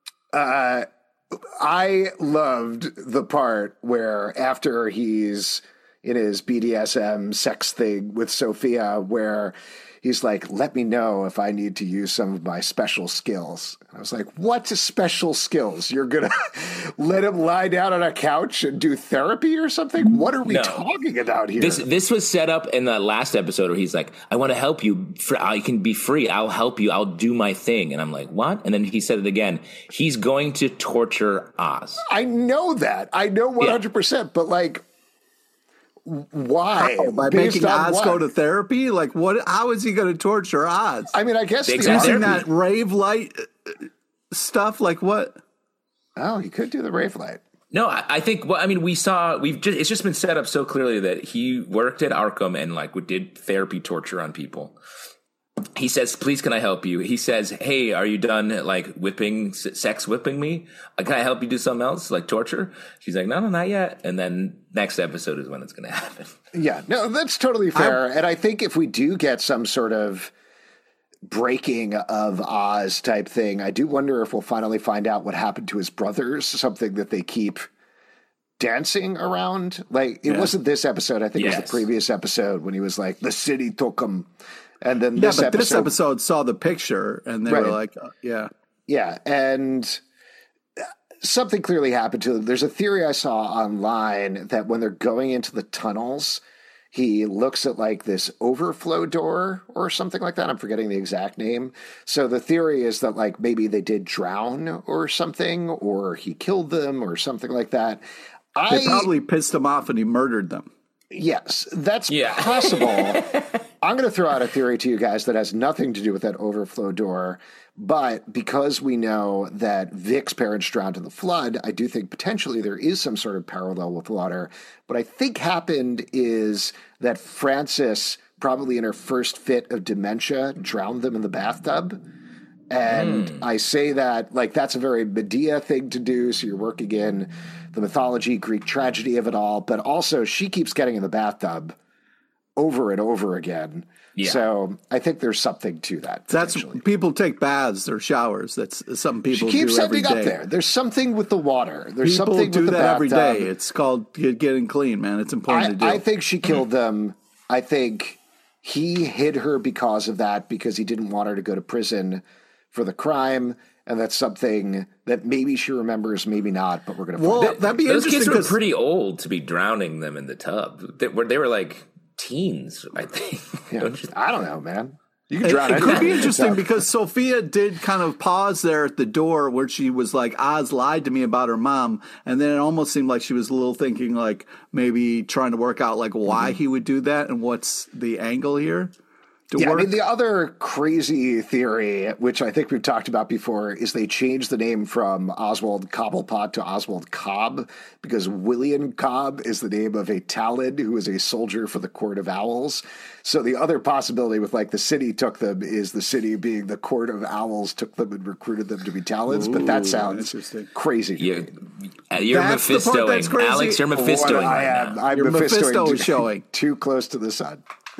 Speaker 2: Uh, I loved the part where after he's in his B D S M sex thing with Sophia, where he's like, let me know if I need to use some of my special skills. And I was like, what special skills? You're going to let him lie down on a couch and do therapy or something? What are we
Speaker 3: No.
Speaker 2: talking about here?
Speaker 3: This this was set up in the last episode where he's like, I want to help you. For, I can be free. I'll help you. I'll do my thing. And I'm like, what? And then he said it again. He's going to torture Oz.
Speaker 2: I know that. I know one hundred percent. Yeah. But like, why?
Speaker 4: How? By
Speaker 2: Based
Speaker 4: making
Speaker 2: on
Speaker 4: Oz
Speaker 2: what?
Speaker 4: go to therapy? Like, what? How is he going to torture Oz?
Speaker 2: I mean, I guess
Speaker 3: Big
Speaker 2: the
Speaker 3: Sam
Speaker 4: Using
Speaker 3: therapy.
Speaker 4: that rave light uh, stuff? Like, what?
Speaker 2: Oh, he could do the rave light.
Speaker 3: No, I, I think. Well, I mean, we saw. We've just. It's just been set up so clearly that he worked at Arkham and like did therapy torture on people. He says, "Please, can I help you?" He says, "Hey, are you done like whipping, sex whipping me? Uh, Can I help you do something else, like torture?" She's like, "No, no, not yet." And then next episode is when it's going to happen.
Speaker 2: Yeah, no, that's totally fair. I, and I think if we do get some sort of breaking of Oz type thing, I do wonder if we'll finally find out what happened to his brothers, something that they keep dancing around. Like, it
Speaker 4: Yeah.
Speaker 2: wasn't this episode. I think it was
Speaker 3: Yes.
Speaker 2: the previous episode when he was like, the city took him. And then
Speaker 4: Yeah,
Speaker 2: this
Speaker 4: but
Speaker 2: episode.
Speaker 4: this episode saw the picture and they
Speaker 2: Right.
Speaker 4: were like, uh, yeah.
Speaker 2: Yeah, and something clearly happened to him. There's a theory I saw online that when they're going into the tunnels, he looks at like this overflow door or something like that. I'm forgetting the exact name. So the theory is that like maybe they did drown or something, or he killed them or something like that.
Speaker 4: They
Speaker 2: I
Speaker 4: probably pissed him off and he murdered them.
Speaker 2: Yes, that's
Speaker 3: Yeah.
Speaker 2: possible. I'm going to throw out a theory to you guys that has nothing to do with that overflow door. But because we know that Vic's parents drowned in the flood, I do think potentially there is some sort of parallel with water. What I think happened is that Frances, probably in her first fit of dementia, drowned them in the bathtub. And mm. I say that like that's a very Medea thing to do. So you're working in the mythology, Greek tragedy of it all. But also she keeps getting in the bathtub over and over again. Yeah. So I think there's something to that.
Speaker 4: That's people take baths or showers. That's something people
Speaker 2: she keeps
Speaker 4: do every
Speaker 2: ending
Speaker 4: day.
Speaker 2: up there. There's something with the water. There's
Speaker 4: people
Speaker 2: something
Speaker 4: do
Speaker 2: with the
Speaker 4: that every
Speaker 2: bathtub.
Speaker 4: day. It's called getting clean, man. It's important
Speaker 2: I,
Speaker 4: to do.
Speaker 2: I think she killed them. I think he hid her because of that, because he didn't want her to go to prison for the crime. And that's something that maybe she remembers, maybe not, but we're going to
Speaker 4: well,
Speaker 2: find out.
Speaker 4: That'd be
Speaker 3: Those
Speaker 4: interesting.
Speaker 3: kids were pretty old to be drowning them in the tub. They were, they were like teens, I think.
Speaker 2: Yeah.
Speaker 3: Don't you?
Speaker 2: I don't know, man. You can
Speaker 4: It,
Speaker 2: drown
Speaker 4: it could be
Speaker 2: anyone.
Speaker 4: interesting because Sophia did kind of pause there at the door where she was like, Oz lied to me about her mom. And then it almost seemed like she was a little thinking like maybe trying to work out like why mm-hmm. he would do that and what's the angle here.
Speaker 2: Yeah,
Speaker 4: work.
Speaker 2: I mean, the other crazy theory, which I think we've talked about before, is they changed the name from Oswald Cobblepot to Oswald Cobb because William Cobb is the name of a Talon who is a soldier for the Court of Owls. So the other possibility with, like, the city took them is the city being the Court of Owls took them and recruited them to be Talons. Ooh, but that sounds crazy.
Speaker 3: You're, you're Mephistoing. Alex, you're Mephistoing right
Speaker 2: I am.
Speaker 3: now.
Speaker 2: I'm
Speaker 4: Your
Speaker 2: Mephistoing
Speaker 4: Mephisto
Speaker 2: too,
Speaker 4: is showing.
Speaker 2: Too close to the sun.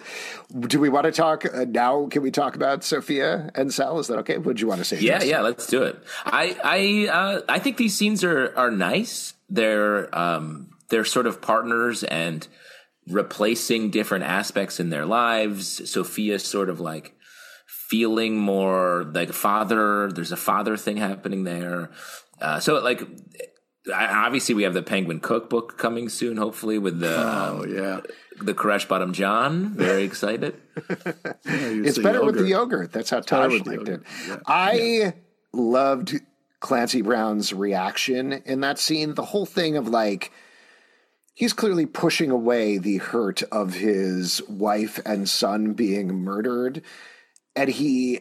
Speaker 2: Do we want to talk uh, now? Can we talk about Sophia and Sal? Is that okay? What do you want to say?
Speaker 3: Yeah,
Speaker 2: Justin?
Speaker 3: yeah, let's do it. I I uh, I think these scenes are are nice. They're um they're sort of partners and replacing different aspects in their lives. Sophia's sort of like feeling more like father. There's a father thing happening there. Uh, so like. Obviously, we have the Penguin Cookbook coming soon, hopefully, with the
Speaker 4: oh,
Speaker 3: um,
Speaker 4: yeah.
Speaker 3: the Koresh Bottom John. Very excited.
Speaker 2: yeah, it's better yogurt. with the yogurt. That's how Taj liked it. Yeah. I yeah. loved Clancy Brown's reaction in that scene. The whole thing of like, he's clearly pushing away the hurt of his wife and son being murdered. And he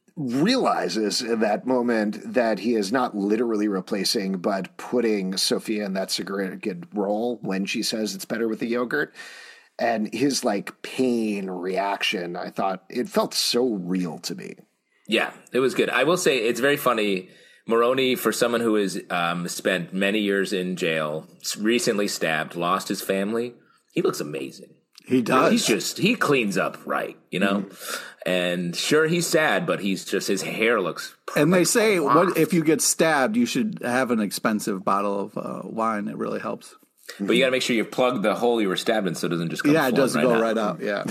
Speaker 2: realizes in that moment that he is not literally replacing, but putting Sophia in that significant role when she says it's better with the yogurt. And his like pain reaction, I thought it felt so real to me.
Speaker 3: Yeah, it was good. I will say it's very funny. Maroney, for someone who has um, spent many years in jail, recently stabbed, lost his family, he looks amazing.
Speaker 4: He does.
Speaker 3: He's just, he cleans up right, you know? Mm-hmm. And sure, he's sad, but he's just, his hair looks perfect.
Speaker 4: And they say what, if you get stabbed, you should have an expensive bottle of uh, wine. It really helps.
Speaker 3: But you got to make sure you plug the hole you were stabbed in so it doesn't just come
Speaker 4: Yeah, it doesn't
Speaker 3: right
Speaker 4: go
Speaker 3: out.
Speaker 4: right out. Yeah.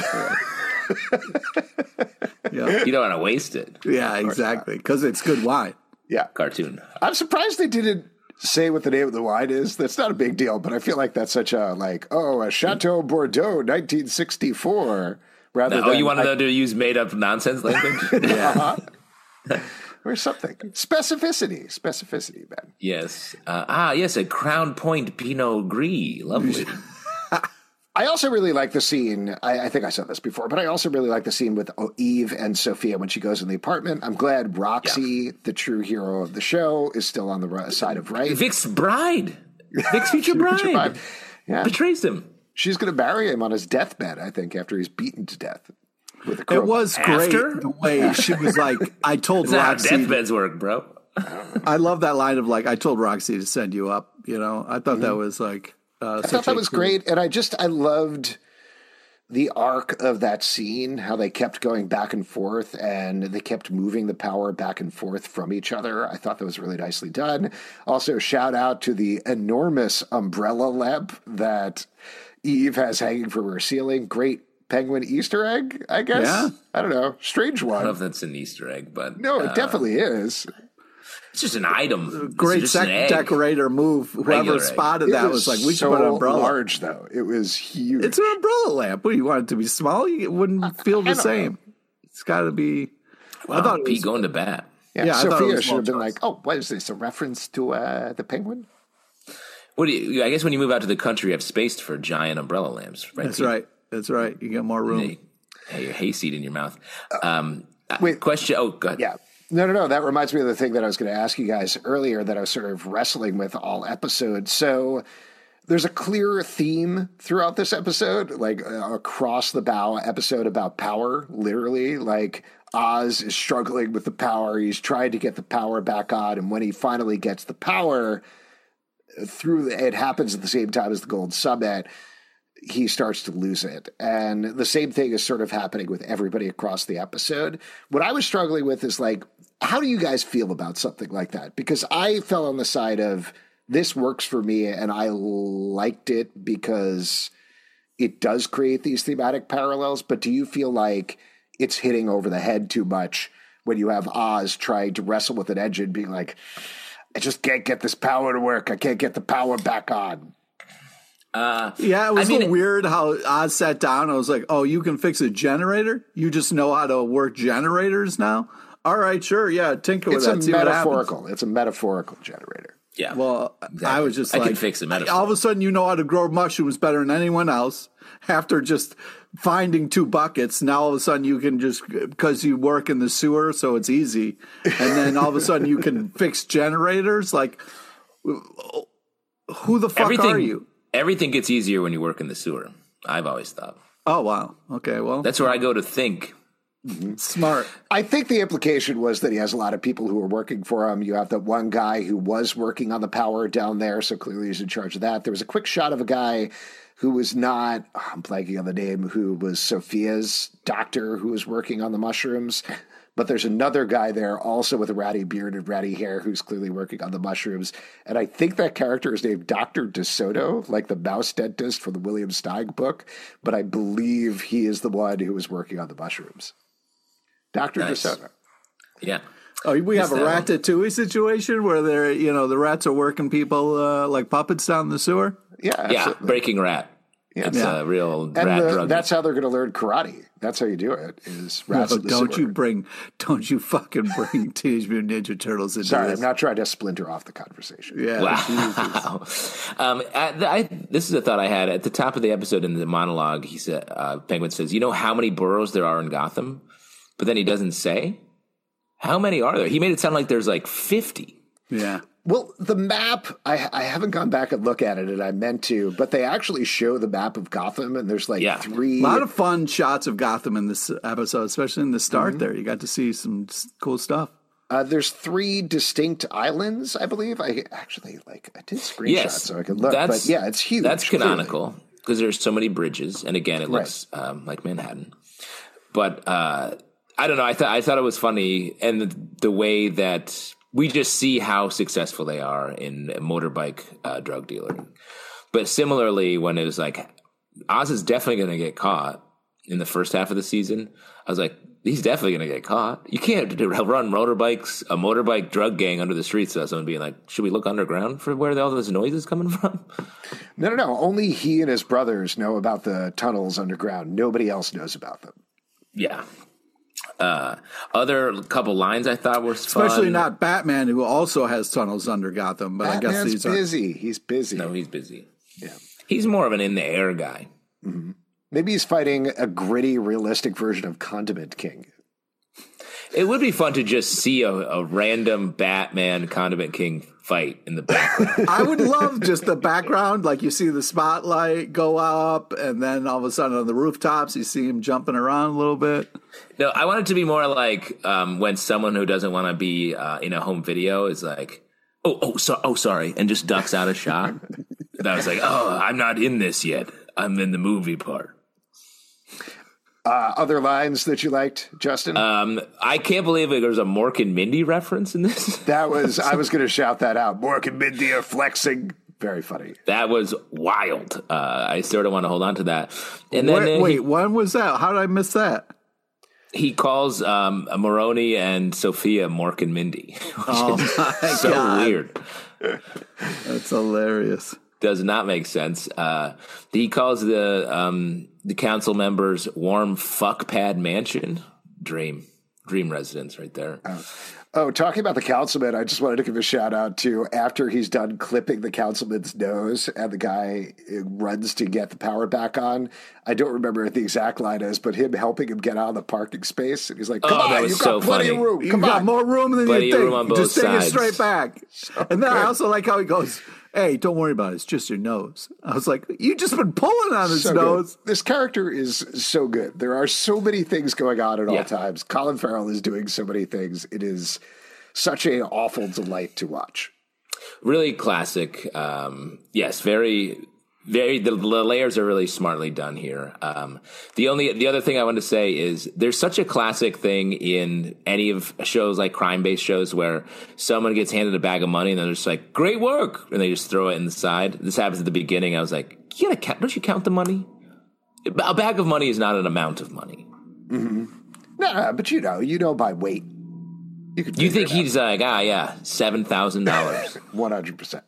Speaker 3: yeah. You don't want to waste it.
Speaker 4: Yeah, exactly. Because it's good wine.
Speaker 2: Yeah.
Speaker 3: Cartoon.
Speaker 2: I'm surprised they didn't say what the name of the wine is. That's not a big deal, but I feel like that's such a, like, oh, a Chateau Bordeaux nineteen sixty-four. Rather
Speaker 3: no,
Speaker 2: than,
Speaker 3: oh, you wanted
Speaker 2: I,
Speaker 3: to use made-up nonsense language?
Speaker 2: yeah. uh-huh. Or something. Specificity. Specificity, Ben.
Speaker 3: Yes. Uh, ah, yes, a Crown Point Pinot Gris. Lovely.
Speaker 2: I also really like the scene. I, I think I said this before, but I also really like the scene with Eve and Sophia when she goes in the apartment. I'm glad Roxy, yeah. the true hero of the show, is still on the right side of right.
Speaker 3: Vic's bride. Vic's future bride. future bride.
Speaker 2: Yeah.
Speaker 3: Betrays him.
Speaker 2: She's going to marry him on his deathbed, I think, after he's beaten to death. With a
Speaker 4: it was great
Speaker 3: After?
Speaker 4: the way she was like, I told
Speaker 3: That's
Speaker 4: Roxy.
Speaker 3: How deathbeds work, bro.
Speaker 4: I love that line of like, I told Roxy to send you up. You know, I thought mm-hmm. that was like, uh,
Speaker 2: I thought that was cool. great. And I just, I loved the arc of that scene, how they kept going back and forth and they kept moving the power back and forth from each other. I thought that was really nicely done. Also, shout out to the enormous umbrella lamp that Eve has hanging from her ceiling. Great Penguin Easter egg, I guess.
Speaker 4: Yeah.
Speaker 2: I don't know. Strange one.
Speaker 3: I don't know if that's an Easter egg, but
Speaker 2: no, it
Speaker 3: uh,
Speaker 2: definitely is.
Speaker 3: It's just an item.
Speaker 4: Great
Speaker 3: just
Speaker 4: sec-
Speaker 3: an
Speaker 4: decorator move. Whoever
Speaker 3: Regular
Speaker 4: spotted
Speaker 2: egg.
Speaker 4: that
Speaker 2: was,
Speaker 4: was like, we
Speaker 2: so
Speaker 4: should put an umbrella.
Speaker 2: Large though, it was huge.
Speaker 4: It's an umbrella lamp. What do you want it to be small? You wouldn't feel the same. Know. It's got to be.
Speaker 3: Wow, I thought Pete was, going to bat.
Speaker 2: Yeah, yeah Sophia should have been like, "Oh, what is this? A reference to uh, the Penguin?"
Speaker 3: What do you? I guess when you move out to the country, you have space for giant umbrella lamps, right?
Speaker 4: That's
Speaker 3: Pete?
Speaker 4: right. That's right. You get more room.
Speaker 3: They, Hey, your hayseed in your mouth. Um,
Speaker 2: Wait.
Speaker 3: Question. Oh, go ahead.
Speaker 2: Yeah. No, no, no. That reminds me of the thing that I was going to ask you guys earlier that I was sort of wrestling with all episode. So there's a clear theme throughout this episode, like uh, across the bow episode about power, literally. Like Oz is struggling with the power. He's trying to get the power back on. And when he finally gets the power through, the, it happens at the same time as the Gold Summit, he starts to lose it. And the same thing is sort of happening with everybody across the episode. What I was struggling with is like, how do you guys feel about something like that? Because I fell on the side of this works for me and I liked it because it does create these thematic parallels. But do you feel like it's hitting over the head too much when you have Oz trying to wrestle with an engine being like, I just can't get this power to work. I can't get the power back on.
Speaker 3: Uh,
Speaker 4: yeah, it was
Speaker 3: I mean,
Speaker 4: a little weird how Oz sat down. I was like, oh, you can fix a generator? You just know how to work generators now? All right, sure. Yeah, tinker with
Speaker 2: it's
Speaker 4: that.
Speaker 2: A
Speaker 4: see
Speaker 2: metaphorical. It's a metaphorical generator.
Speaker 3: Yeah.
Speaker 4: Well,
Speaker 3: exactly.
Speaker 4: I was just
Speaker 3: I
Speaker 4: like,
Speaker 3: can fix a metaphor.
Speaker 4: All of a sudden, you know how to grow mushrooms better than anyone else. After just finding two buckets, now all of a sudden you can just, because you work in the sewer, so it's easy. And then all of a sudden you can fix generators. Like, who the fuck
Speaker 3: everything,
Speaker 4: are you?
Speaker 3: Everything gets easier when you work in the sewer. I've always thought.
Speaker 4: Oh, wow. Okay, well.
Speaker 3: That's where I go to think.
Speaker 4: Mm-hmm. Smart.
Speaker 2: I think the implication was that he has a lot of people who are working for him. You have that one guy who was working on the power down there, so clearly he's in charge of that. There was a quick shot of a guy who was not, oh, I'm blanking on the name, who was Sophia's doctor who was working on the mushrooms. But there's another guy there also with a ratty beard and ratty hair who's clearly working on the mushrooms. And I think that character is named Doctor DeSoto, like the mouse dentist from the William Steig book. But I believe he is the one who was working on the mushrooms. Doctor
Speaker 3: Nice.
Speaker 2: DeSoto.
Speaker 3: Yeah.
Speaker 4: Oh, we have a
Speaker 3: that
Speaker 4: Ratatouille situation where they're, you know, the rats are working people uh, like puppets down the sewer.
Speaker 2: Yeah,
Speaker 3: Yeah,
Speaker 2: absolutely.
Speaker 3: breaking rat.
Speaker 2: Yeah.
Speaker 3: It's
Speaker 4: Yeah.
Speaker 3: a real
Speaker 2: And
Speaker 3: rat
Speaker 2: the,
Speaker 3: drug.
Speaker 2: that's how they're going to learn karate. That's how you do it. Is rats
Speaker 4: No,
Speaker 2: in the
Speaker 4: don't
Speaker 2: sewer.
Speaker 4: you bring, don't you fucking bring Teenage Mutant Ninja Turtles into
Speaker 2: Sorry,
Speaker 4: this.
Speaker 2: I'm not trying to splinter off the conversation.
Speaker 4: Yeah.
Speaker 3: Wow. um, at the, I, this is a thought I had at the top of the episode in the monologue. He said, uh, Penguin says, "You know how many boroughs there are in Gotham?" But then he doesn't say. How many are there? He made it sound like there's like fifty.
Speaker 4: Yeah.
Speaker 2: Well, the map, I, I haven't gone back and look at it, and I meant to, but they actually show the map of Gotham, and there's like
Speaker 3: Yeah.
Speaker 2: three.
Speaker 4: A lot of fun shots of Gotham in this episode, especially in the start
Speaker 2: Mm-hmm.
Speaker 4: there. You got to see some s- cool stuff.
Speaker 2: Uh, there's three distinct islands, I believe. I actually like I did screenshots
Speaker 3: Yes,
Speaker 2: so I could look,
Speaker 3: that's-
Speaker 2: but yeah, it's huge.
Speaker 3: That's
Speaker 2: clearly.
Speaker 3: canonical because there's so many bridges, and again, it looks um, like Manhattan. But uh, I don't know. I thought I thought it was funny, and the, the way that we just see how successful they are in motorbike uh, drug dealing. But similarly, when it was like Oz is definitely going to get caught in the first half of the season, I was like, he's definitely going to get caught. You can't run motorbikes, a motorbike drug gang under the streets without someone being like, should we look underground for where all this noise is coming from?
Speaker 2: No, no, no. Only he and his brothers know about the tunnels underground. Nobody else knows about them.
Speaker 3: Yeah. Uh, other couple lines I thought were
Speaker 4: Especially
Speaker 3: fun.
Speaker 4: not Batman, who also has tunnels under Gotham. But I guess
Speaker 2: Batman's
Speaker 4: these are
Speaker 2: busy. He's busy.
Speaker 3: No, he's busy.
Speaker 2: Yeah.
Speaker 3: He's more of an in the air guy.
Speaker 2: Mm-hmm. Maybe he's fighting a gritty, realistic version of Condiment King.
Speaker 3: It would be fun to just see a, a random Batman Condiment King fight in the background.
Speaker 4: I would love just the background, like you see the spotlight go up, and then all of a sudden on the rooftops you see him jumping around a little bit.
Speaker 3: No, I want it to be more like um, when someone who doesn't want to be uh, in a home video is like, "Oh, oh, so, oh, sorry," and just ducks out a shot. And I was like, "Oh, I'm not in this yet. I'm in the movie part."
Speaker 2: Uh, other lines that you liked, Justin?
Speaker 3: Um, I can't believe there was a Mork and Mindy reference in this.
Speaker 2: That was, I was going to shout that out. Mork and Mindy are flexing. Very funny.
Speaker 3: That was wild. Uh, I sort of want to hold on to that. And then
Speaker 4: wait,
Speaker 3: uh,
Speaker 4: wait
Speaker 3: he,
Speaker 4: when was that? How did I miss that?
Speaker 3: he calls um, Maroni and Sophia Mork and Mindy. Which
Speaker 4: Oh
Speaker 3: is
Speaker 4: my
Speaker 3: so
Speaker 4: God.
Speaker 3: weird.
Speaker 4: That's hilarious.
Speaker 3: Does not make sense. Uh, he calls the um, the council members warm fuck pad mansion. Dream. dream residence right there.
Speaker 2: Oh. Oh, talking about the councilman, I just wanted to give a shout out to after he's done clipping the councilman's nose and the guy runs to get the power back on. I don't remember what the exact line is, but him helping him get out of the parking space. And he's like, come
Speaker 3: oh,
Speaker 2: on, you've got plenty
Speaker 3: funny.
Speaker 2: of room.
Speaker 4: You've
Speaker 2: Come
Speaker 4: got
Speaker 2: on.
Speaker 4: more room than
Speaker 3: plenty
Speaker 4: you think.
Speaker 3: Room on both
Speaker 4: just take
Speaker 3: sides.
Speaker 4: it straight back. So and then good. I also like how he goes, hey, don't worry about it. It's just your nose. I was like, you just been pulling on his
Speaker 2: so
Speaker 4: nose.
Speaker 2: Good. This character is so good. There are so many things going on at
Speaker 3: yeah.
Speaker 2: all times. Colin Farrell is doing so many things. It is such an awful delight to watch.
Speaker 3: Really classic. Um, yes, very, very. The, the layers are really smartly done here. Um, the only, the other thing I want to say is there's such a classic thing in any of shows like crime-based shows where someone gets handed a bag of money and they're just like, "Great work," and they just throw it in the side. This happens at the beginning. I was like, "You gotta count, don't you count the money? A bag of money is not an amount of money."
Speaker 2: Mm-hmm. No, no, but you know, you know by weight. You,
Speaker 3: you think he's like, ah, yeah, seven thousand dollars.
Speaker 2: one hundred percent.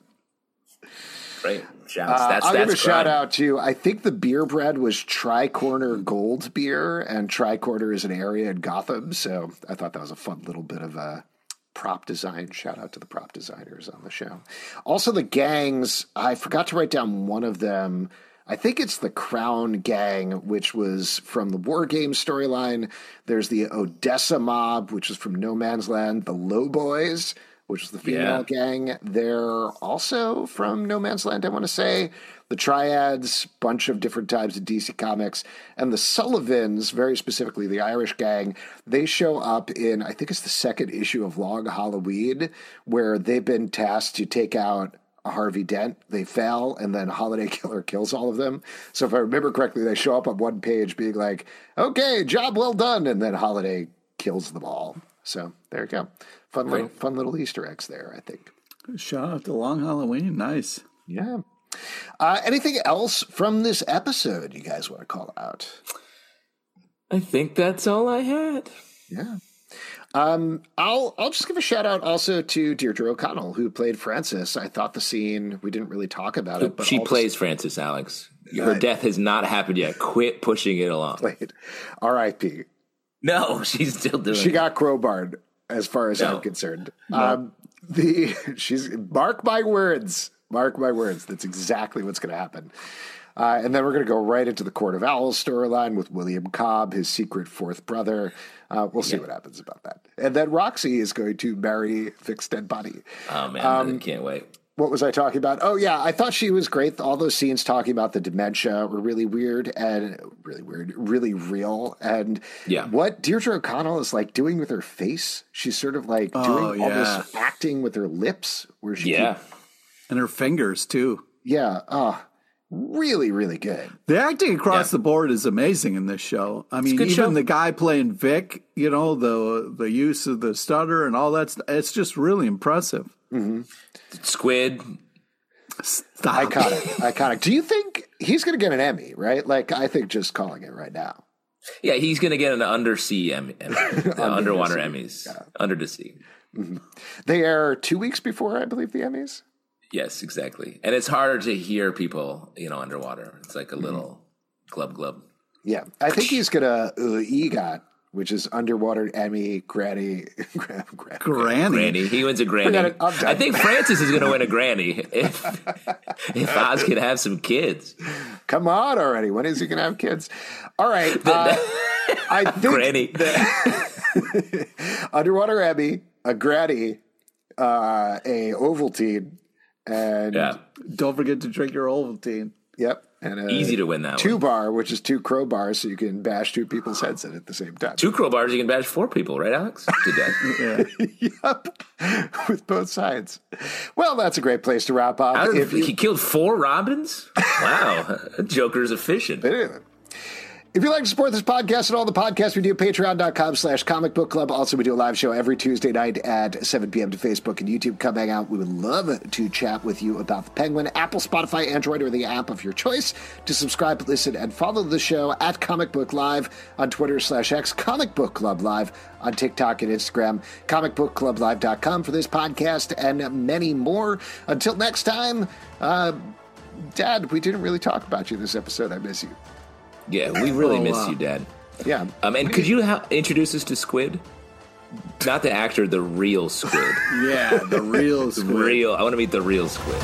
Speaker 3: Right. Shouts.
Speaker 2: Uh,
Speaker 3: That's,
Speaker 2: I'll
Speaker 3: that's
Speaker 2: give a
Speaker 3: crime.
Speaker 2: shout out to, I think the beer brand was Tricorner Gold Beer, and Tricorner is an area in Gotham. So I thought that was a fun little bit of a prop design. Shout out to the prop designers on the show. Also, the gangs, I forgot to write down one of them. I think it's the Crown Gang, which was from the War Games storyline. There's the Odessa Mob, which is from No Man's Land. The Low Boys, which is the female yeah. gang. They're also from No Man's Land, I want to say. The Triads, bunch of different types of D C Comics. And the Sullivans, very specifically the Irish gang, they show up in, I think it's the second issue of Long Halloween, where they've been tasked to take out Harvey Dent. They fail, and then Holiday Killer kills all of them. So if I remember correctly, they show up on one page being like, okay, job well done, and then Holiday kills them all. So there you go. Fun little, fun little Easter eggs there, I think.
Speaker 4: Shout out to Long Halloween. Nice.
Speaker 2: Yeah. Uh, anything else from this episode you guys want to call out?
Speaker 3: I think that's all I had.
Speaker 2: Yeah. Um, I'll I'll just give a shout out also to Deirdre O'Connell, who played Frances. I thought the scene, we didn't really talk about it, but
Speaker 3: she plays
Speaker 2: the,
Speaker 3: Frances, Alex. Her uh, death has not happened yet. Quit pushing it along.
Speaker 2: Played R I P
Speaker 3: No, she's still doing
Speaker 2: She
Speaker 3: it.
Speaker 2: got crowbarred, as far as no. I'm concerned. No. Um, the she's mark my words. Mark my words. That's exactly what's going to happen. Uh, and then we're going to go right into the Court of Owls storyline with William Cobb, his secret fourth brother. Uh, we'll see yeah. what happens about that. And then Roxy is going to marry Vic's dead body.
Speaker 3: Oh, man.
Speaker 2: Um,
Speaker 3: I can't wait.
Speaker 2: What was I talking about? Oh, yeah. I thought she was great. All those scenes talking about the dementia were really weird and really weird, really real. And
Speaker 3: yeah.
Speaker 2: what Deirdre O'Connell is like doing with her face, she's sort of like
Speaker 4: oh,
Speaker 2: doing
Speaker 4: yeah.
Speaker 2: all this acting with her lips where she
Speaker 3: yeah.
Speaker 2: keep,
Speaker 4: and her fingers, too.
Speaker 2: Yeah. Oh, really, really good.
Speaker 4: The acting across
Speaker 3: yeah.
Speaker 4: the board is amazing in this show. I mean, even
Speaker 3: show.
Speaker 4: the guy playing Vic, you know, the the use of the stutter and all that stuff, it's just really impressive.
Speaker 2: Mm-hmm.
Speaker 3: Squid.
Speaker 4: Stop.
Speaker 2: Iconic. Iconic. Do you think he's going to get an Emmy, right? Like, I think just calling it right now.
Speaker 3: Yeah, he's going to get an undersea Emmy. Emmy. the
Speaker 2: Under
Speaker 3: underwater
Speaker 2: sea.
Speaker 3: Emmys.
Speaker 2: Yeah.
Speaker 3: Under the sea.
Speaker 2: Mm-hmm. They are two weeks before, I believe, the Emmys.
Speaker 3: Yes, exactly. And it's harder to hear people, you know, underwater. It's like a little mm-hmm. glub glub.
Speaker 2: Yeah. I think he's going to uh, EGOT, which is Underwater Emmy Granny. Granny.
Speaker 4: Granny.
Speaker 3: Granny. He wins a Granny. I think Frances is going to win a Granny if, if Oz can have some kids.
Speaker 2: Come on already. When is he going to have kids? All right. Uh, I think
Speaker 3: Granny.
Speaker 2: that Underwater Emmy, a Granny, uh, a Ovaltine, and
Speaker 3: yeah.
Speaker 4: don't forget to drink your Ovaltine.
Speaker 2: Yep. And a
Speaker 3: easy to win that
Speaker 2: two
Speaker 3: one.
Speaker 2: bar, which is two crowbars, so you can bash two people's heads in at the same time.
Speaker 3: Two crowbars, you can bash four people, right, Alex? To death.
Speaker 2: Yep. With both sides. Well, that's a great place to wrap up.
Speaker 3: If you, he killed four Robins? Wow. Joker's efficient.
Speaker 2: If you'd like to support this podcast and all the podcasts we do, patreon.com slash comic book club. Also, we do a live show every Tuesday night at seven p.m. to Facebook and YouTube. Come hang out. We would love to chat with you about the Penguin, Apple, Spotify, Android, or the app of your choice. To subscribe, listen, and follow the show at Comic Book Live on Twitter slash X, Comic Book Club Live on TikTok and Instagram, comic book club live dot com for this podcast and many more. Until next time, uh, Dad, we didn't really talk about you this episode. I miss you.
Speaker 3: Yeah, we really
Speaker 4: oh,
Speaker 3: miss
Speaker 4: wow.
Speaker 3: you, Dad.
Speaker 2: Yeah.
Speaker 3: Um, and could you ha- introduce us to Squid? Not the actor, the real Squid.
Speaker 4: Yeah, the real Squid.
Speaker 3: Real. I want to meet the real Squid.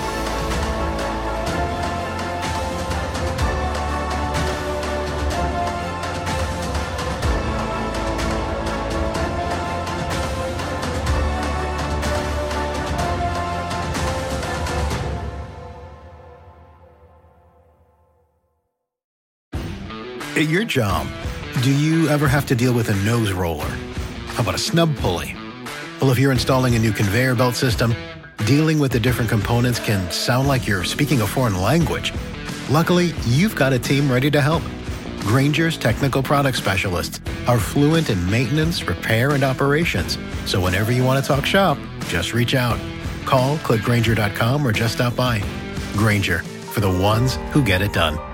Speaker 5: At your job, do you ever have to deal with a nose roller? How about a snub pulley? Well, if you're installing a new conveyor belt system, dealing with the different components can sound like you're speaking a foreign language. Luckily, you've got a team ready to help. Grainger's technical product specialists are fluent in maintenance, repair, and operations. So whenever you want to talk shop, just reach out. Call, click Grainger dot com, or just stop by. Grainger, for the ones who get it done.